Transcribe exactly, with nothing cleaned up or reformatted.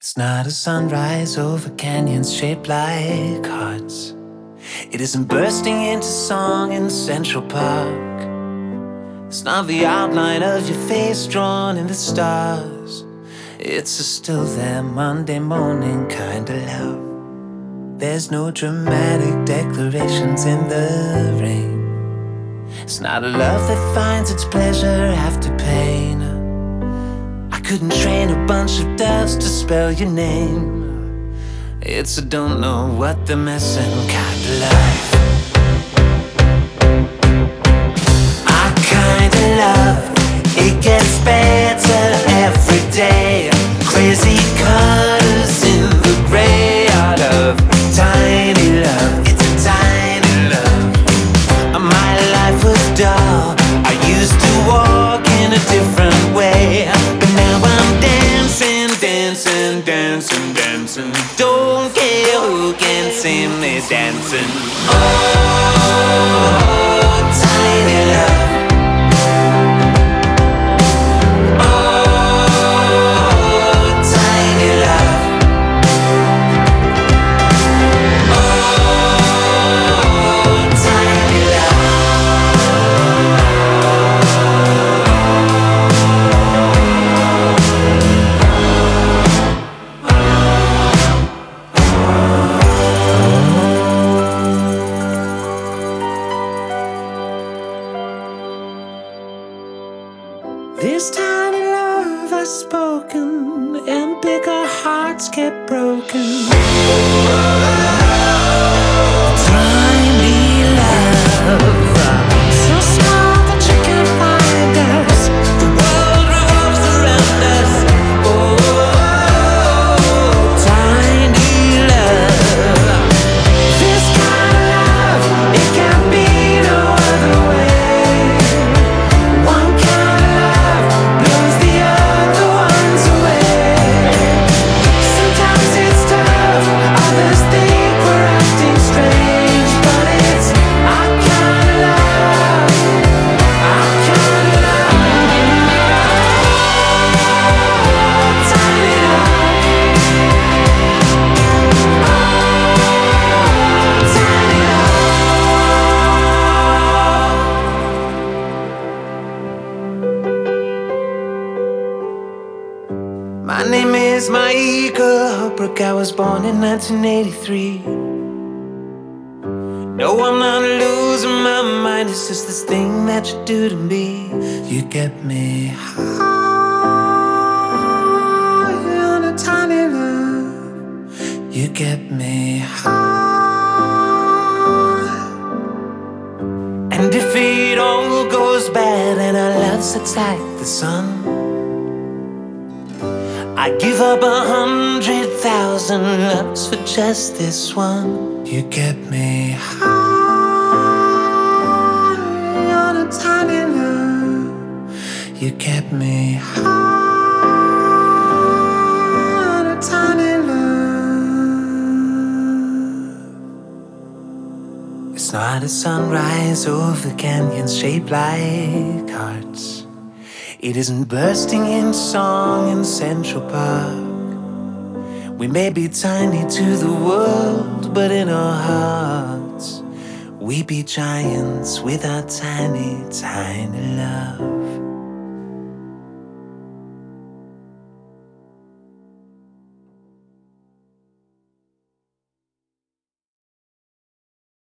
It's not a sunrise over canyons shaped like hearts. It isn't bursting into song in Central Park. It's not the outline of your face drawn in the stars. It's a still there Monday morning kind of love. There's no dramatic declarations in the rain. It's not a love that finds its pleasure after pain. I couldn't train a bunch of doves to spell your name. It's a don't know what they're missing kind of life. Our kind of love, it gets better every day. Crazy colors in the gray out of tiny love. It's a tiny love. My life was dull. I used to walk in a different way, but now I'm dancing, dancing, dancing, dancing. Don't care who can see me dancing. Oh, tiny love. This tiny love has spoken, and bigger hearts kept broken. Tiny love, so small that you can't find us. The world revolves around us. Oh, tiny love. This kind of love, it can't be no other way. One kind of love blows the other ones away. Sometimes it's tough, others think we're acting strange, but it's our kind of love, our kind of love. Tiny love. Tiny love. My name is Michael Holbrook. I was born in nineteen eighty-three. No, I'm not losing my mind. It's just this thing that you do to me. You get me high on a tiny love. You get me high. And if it all goes bad and our love sets like the sun, I'd give up a hundred thousand loves for just this one. You get me high on a tiny love. You get me high on a tiny love. It's not a sunrise over canyons shaped like hearts. It isn't bursting in song in Central Park. We may be tiny to the world, but in our hearts we be giants with our tiny, tiny love.